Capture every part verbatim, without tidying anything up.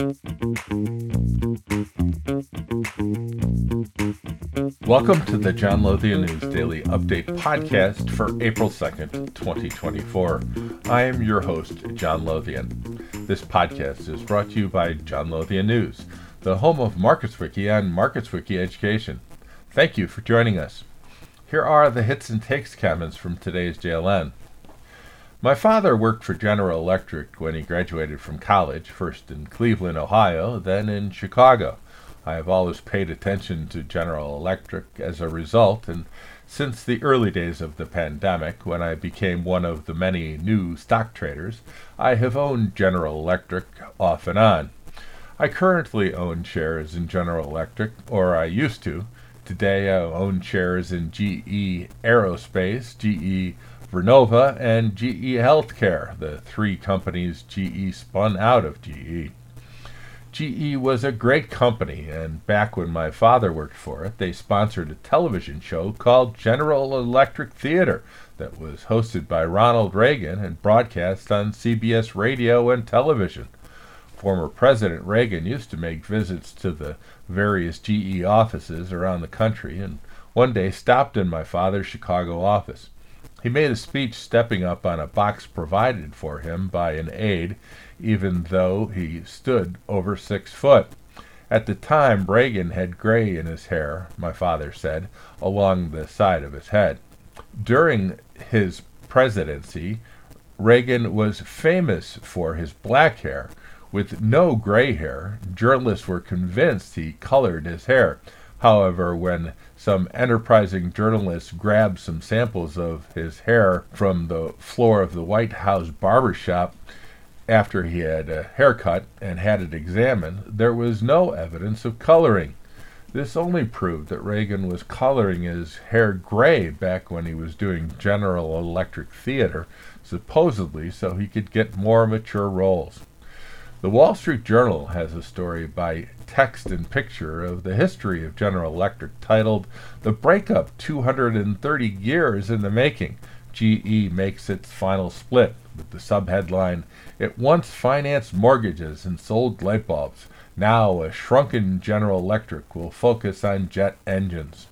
Welcome to the John Lothian News Daily Update podcast for April second, twenty twenty-four. I am your host, John Lothian. This podcast is brought to you by John Lothian News, the home of MarketsWiki and MarketsWiki Education. Thank you for joining us. Here are the hits and takes comments from today's J L N. My father worked for General Electric when he graduated from college, first in Cleveland, Ohio, then in Chicago. I have always paid attention to General Electric as a result, and since the early days of the pandemic, when I became one of the many new stock traders, I have owned General Electric off and on. I currently own shares in General Electric, or I used to. Today I own shares in G E Aerospace, G E Vernova, and G E Healthcare, the three companies G E spun out of G E. G E was a great company, and back when my father worked for it, they sponsored a television show called General Electric Theater that was hosted by Ronald Reagan and broadcast on C B S radio and television. Former President Reagan used to make visits to the various G E offices around the country, and one day stopped in my father's Chicago office. He made a speech stepping up on a box provided for him by an aide, even though he stood over six foot. At the time, Reagan had gray in his hair, my father said, along the side of his head. During his presidency, Reagan was famous for his black hair. With no gray hair, journalists were convinced he colored his hair. However, when some enterprising journalists grabbed some samples of his hair from the floor of the White House barbershop after he had a haircut and had it examined, there was no evidence of coloring. This only proved that Reagan was coloring his hair gray back when he was doing General Electric Theater, supposedly so he could get more mature roles. The Wall Street Journal has a story by text and picture of the history of General Electric titled "The Breakup two hundred thirty Years in the Making. G E Makes Its Final Split," with the subheadline, "It once financed mortgages and sold light bulbs. Now a shrunken General Electric will focus on jet engines."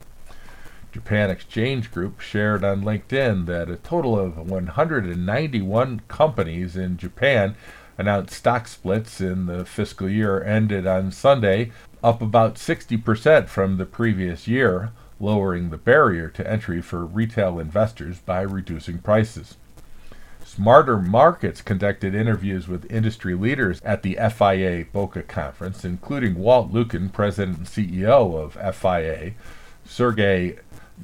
Japan Exchange Group shared on LinkedIn that a total of one hundred ninety-one companies in Japan announced stock splits in the fiscal year ended on Sunday, up about sixty percent from the previous year, lowering the barrier to entry for retail investors by reducing prices. Smarter Markets conducted interviews with industry leaders at the F I A Boca conference, including Walt Lukin, president and C E O of F I A, Sergey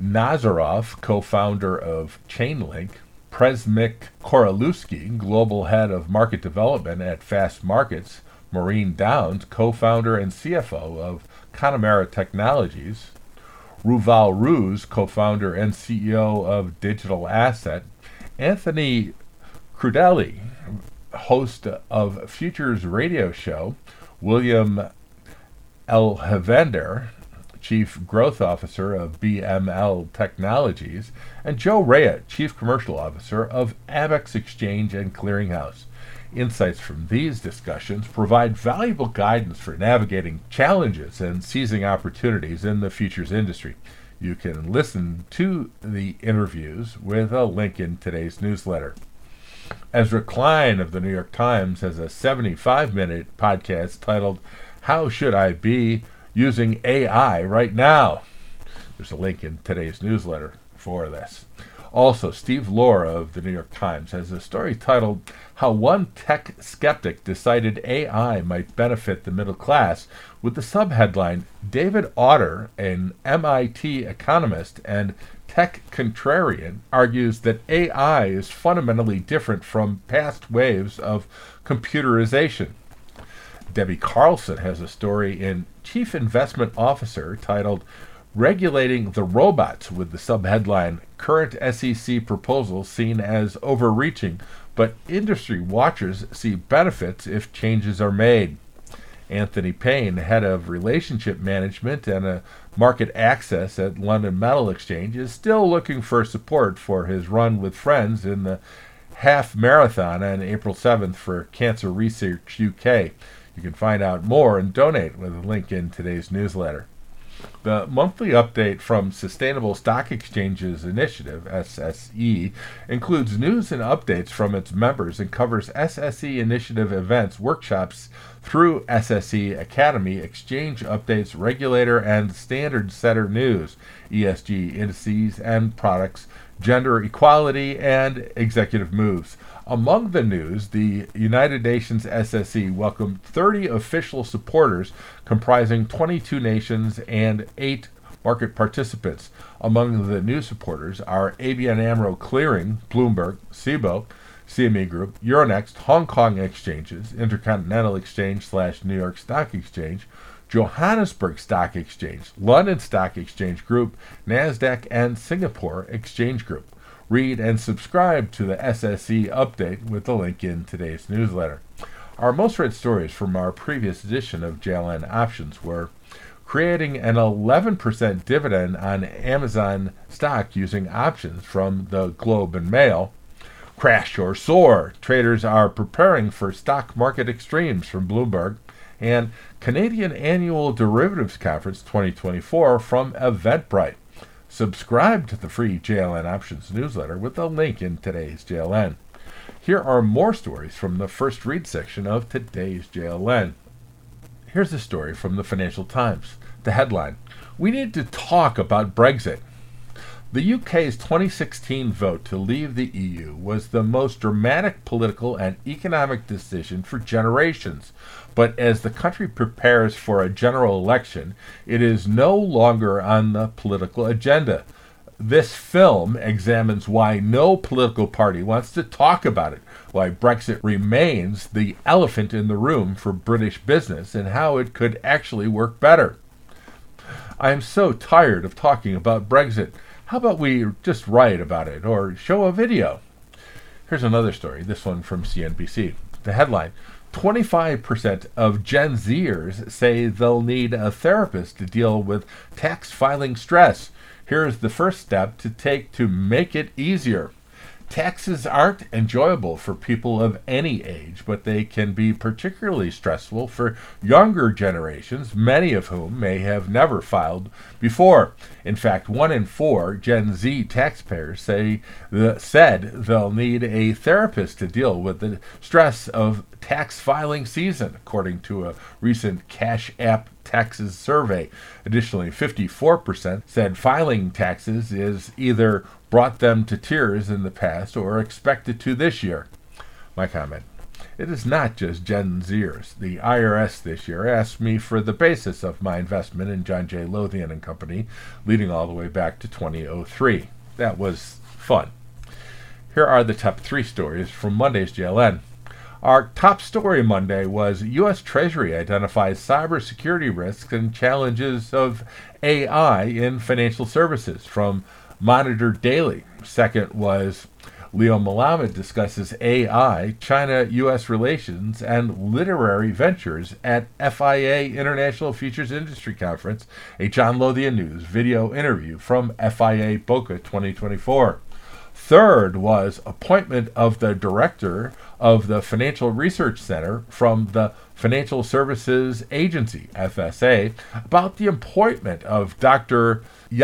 Nazarov, co-founder of Chainlink, Przemysl Koralewski, global head of market development at Fast Markets, Maureen Downs, co-founder and C F O of Connemara Technologies, Ruval Ruz, co-founder and C E O of Digital Asset, Anthony Crudele, host of Futures Radio Show, William Elhavander, Chief Growth Officer of B M L Technologies, and Joe Rea, Chief Commercial Officer of Amex Exchange and Clearinghouse. Insights from these discussions provide valuable guidance for navigating challenges and seizing opportunities in the futures industry. You can listen to the interviews with a link in today's newsletter. Ezra Klein of the New York Times has a seventy-five minute podcast titled "How Should I Be Using A I Right Now?" There's a link in today's newsletter for this. Also, Steve Laura of the New York Times has a story titled "How One Tech Skeptic Decided A I Might Benefit the Middle Class," with the subheadline, "David Autor, an M I T economist and tech contrarian, argues that A I is fundamentally different from past waves of computerization." Debbie Carlson has a story in Chief Investment Officer titled "Regulating the Robots," with the subheadline, "Current S E C Proposals Seen as Overreaching, but Industry Watchers See Benefits If Changes Are Made." Anthony Payne, head of relationship management and a market access at London Metal Exchange, is still looking for support for his run with friends in the half marathon on April seventh for Cancer Research U K. You can find out more and donate with a link in today's newsletter. The monthly update from Sustainable Stock Exchanges Initiative, S S E, includes news and updates from its members and covers S S E Initiative events, workshops through S S E Academy, exchange updates, regulator and standard setter news, E S G indices and products, gender equality, and executive moves. Among the news, the United Nations S S E welcomed thirty official supporters comprising twenty-two nations and eight market participants. Among the new supporters are A B N AMRO Clearing, Bloomberg, C B O, C M E Group, Euronext, Hong Kong Exchanges, Intercontinental Exchange slash New York Stock Exchange, Johannesburg Stock Exchange, London Stock Exchange Group, NASDAQ, and Singapore Exchange Group. Read and subscribe to the S S E update with the link in today's newsletter. Our most read stories from our previous edition of J L N Options were creating an eleven percent dividend on Amazon stock using options from the Globe and Mail, crash or soar, traders are preparing for stock market extremes from Bloomberg, and Canadian Annual Derivatives Conference twenty twenty-four from Eventbrite. Subscribe to the free J L N Options newsletter with the link in today's J L N. Here are more stories from the first read section of today's J L N. Here's a story from the Financial Times. The headline, "We need to talk about Brexit." The U K's twenty sixteen vote to leave the E U was the most dramatic political and economic decision for generations. But as the country prepares for a general election, it is no longer on the political agenda. This film examines why no political party wants to talk about it, why Brexit remains the elephant in the room for British business, and how it could actually work better. I am so tired of talking about Brexit. How about we just write about it or show a video? Here's another story, this one from C N B C. The headline, twenty-five percent of Gen Zers say they'll need a therapist to deal with tax filing stress. Here's the first step to take to make it easier. Taxes aren't enjoyable for people of any age, but they can be particularly stressful for younger generations, many of whom may have never filed before. In fact, one in four Gen Z taxpayers say the, said they'll need a therapist to deal with the stress of tax filing season, according to a recent Cash App Taxes survey. Additionally, fifty-four percent said filing taxes is either brought them to tears in the past or expected to this year. My comment, it is not just Gen Zers. The I R S this year asked me for the basis of my investment in John J. Lothian and Company, leading all the way back to two thousand three. That was fun. Here are the top three stories from Monday's J L N. Our top story Monday was U S Treasury identifies cybersecurity risks and challenges of A I in financial services from Monitor Daily. Second was Leo Melamed discusses A I, China-U S relations, and literary ventures at F I A International Futures Industry Conference, a John Lothian News video interview from F I A Boca twenty twenty-four. Third was appointment of the director of the Financial Research Center from the Financial Services Agency, F S A, about the appointment of Doctor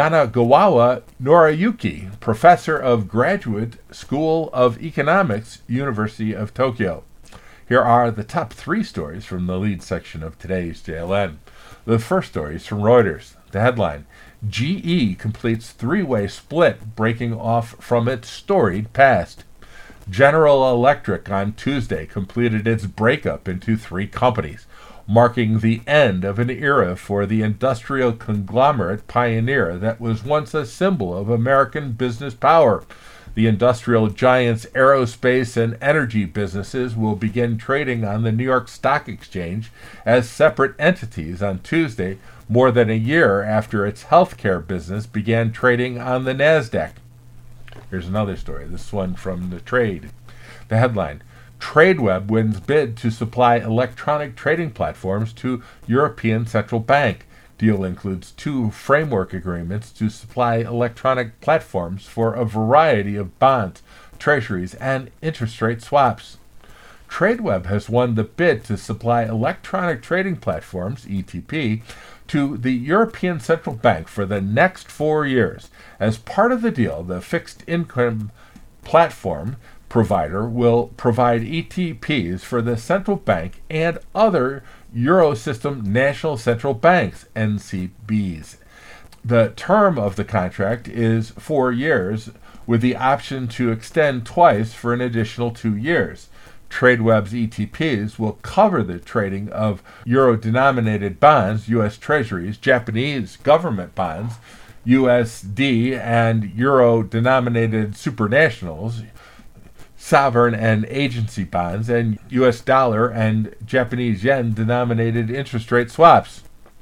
Yanagawa Noriyuki, professor of Graduate School of Economics, University of Tokyo. Here are the top three stories from the lead section of today's J L N. The first story is from Reuters. The headline, G E completes three-way split, breaking off from its storied past. General Electric on Tuesday completed its breakup into three companies, marking the end of an era for the industrial conglomerate pioneer that was once a symbol of American business power. The industrial giant's aerospace and energy businesses will begin trading on the New York Stock Exchange as separate entities on Tuesday, more than a year after its healthcare business began trading on the NASDAQ. Here's another story, this one from The Trade. The headline, TradeWeb wins bid to supply electronic trading platforms to European Central Bank. Deal includes two framework agreements to supply electronic platforms for a variety of bonds, treasuries, and interest rate swaps. Tradeweb has won the bid to supply electronic trading platforms, E T P, to the European Central Bank for the next four years. As part of the deal, the fixed income platform provider will provide E T Ps for the central bank and other Eurosystem national central banks, N C Bs. The term of the contract is four years, with the option to extend twice for an additional two years. Tradeweb's E T Ps will cover the trading of euro-denominated bonds, U S Treasuries, Japanese government bonds, U S D and euro-denominated supranationals, sovereign and agency bonds, and U S dollar and Japanese yen-denominated interest rate swaps.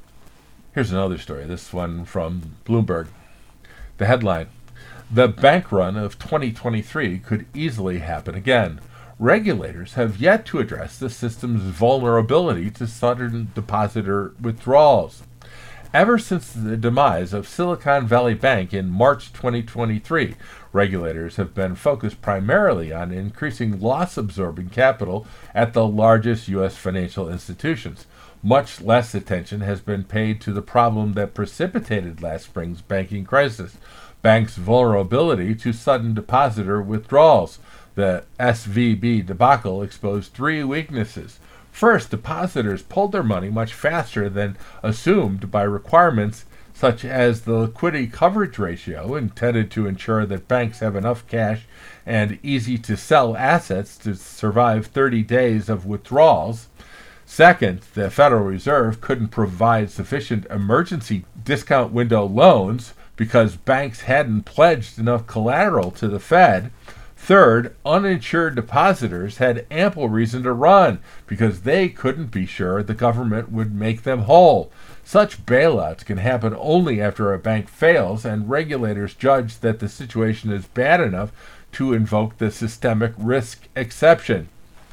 Here's another story, this one from Bloomberg. The headline: the bank run of twenty twenty-three could easily happen again. Regulators have yet to address the system's vulnerability to sudden depositor withdrawals. Ever since the demise of Silicon Valley Bank in March twenty twenty-three, regulators have been focused primarily on increasing loss-absorbing capital at the largest U S financial institutions. Much less attention has been paid to the problem that precipitated last spring's banking crisis: banks' vulnerability to sudden depositor withdrawals. The S V B debacle exposed three weaknesses. First, depositors pulled their money much faster than assumed by requirements such as the liquidity coverage ratio, intended to ensure that banks have enough cash and easy-to-sell assets to survive thirty days of withdrawals. Second, the Federal Reserve couldn't provide sufficient emergency discount window loans because banks hadn't pledged enough collateral to the Fed. Third, uninsured depositors had ample reason to run because they couldn't be sure the government would make them whole. Such bailouts can happen only after a bank fails, and regulators judge that the situation is bad enough to invoke the systemic risk exception.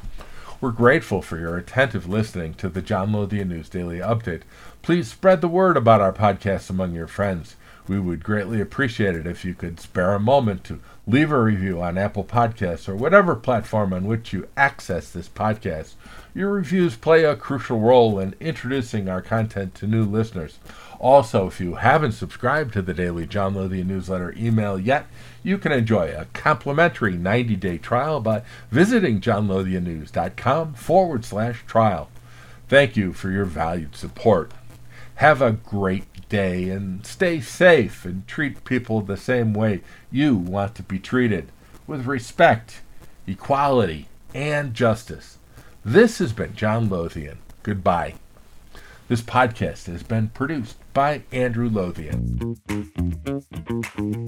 We're grateful for your attentive listening to the John Lothian News Daily Update. Please spread the word about our podcast among your friends. We would greatly appreciate it if you could spare a moment to leave a review on Apple Podcasts or whatever platform on which you access this podcast. Your reviews play a crucial role in introducing our content to new listeners. Also, if you haven't subscribed to the daily John Lothian newsletter email yet, you can enjoy a complimentary ninety-day trial by visiting johnlothiannews.com forward slash trial. Thank you for your valued support. Have a great day and stay safe and treat people the same way you want to be treated, with respect, equality, and justice. This has been John Lothian. Goodbye. This podcast has been produced by Andrew Lothian.